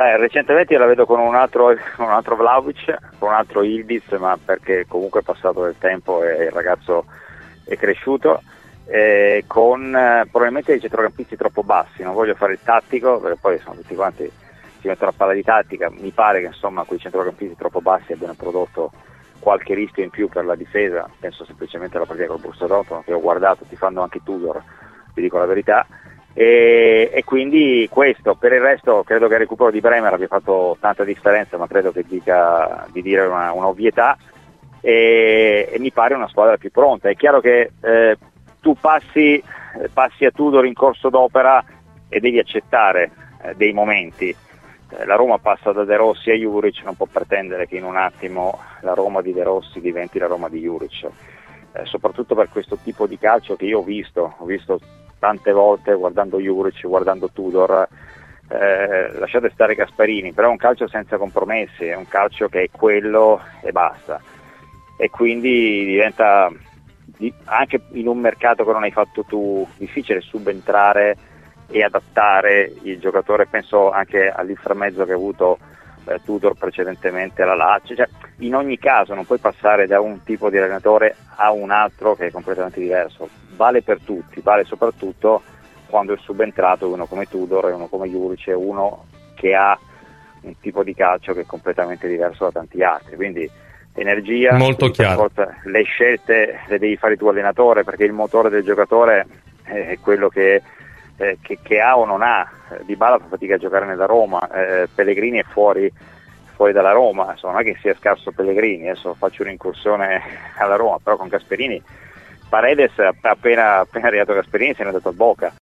Recentemente io la vedo con un altro Vlahovic, con un altro Ildiz, ma perché comunque è passato del tempo e il ragazzo è cresciuto, con probabilmente dei centrocampisti troppo bassi. Non voglio fare il tattico, perché poi sono tutti quanti si mettono a parlare di tattica. Mi pare che insomma quei centrocampisti troppo bassi abbiano prodotto qualche rischio in più per la difesa. Penso semplicemente alla partita col Borussia Dortmund, che ho guardato, ti fanno anche Tudor, vi dico la verità. E quindi questo. Per il resto credo che il recupero di Bremer abbia fatto tanta differenza, ma credo che dica di dire un'ovvietà, e mi pare una squadra più pronta. È chiaro che tu passi a Tudor in corso d'opera e devi accettare dei momenti. La Roma passa da De Rossi a Juric, non può pretendere che in un attimo la Roma di De Rossi diventi la Roma di Juric, soprattutto per questo tipo di calcio che io ho visto tante volte guardando Juric, guardando Tudor. Lasciate stare Gasperini, però è un calcio senza compromessi, è un calcio che è quello e basta, e quindi diventa, anche in un mercato che non hai fatto tu, difficile subentrare e adattare il giocatore. Penso anche all'inframezzo che ha avuto Tudor precedentemente alla Lazio. Cioè, in ogni caso non puoi passare da un tipo di allenatore a un altro che è completamente diverso. Vale per tutti, vale soprattutto quando è subentrato uno come Tudor e uno come Juric, uno che ha un tipo di calcio che è completamente diverso da tanti altri. Quindi energia, molto chiaro. Le scelte le devi fare tu allenatore, perché il motore del giocatore è quello che ha o non ha. Dybala fa fatica a giocare nella Roma, Pellegrini è fuori dalla Roma, insomma, non è che sia scarso Pellegrini. Adesso faccio un'incursione alla Roma, però con Gasperini, Paredes appena arrivato Gasperini se n'è andato a Boca.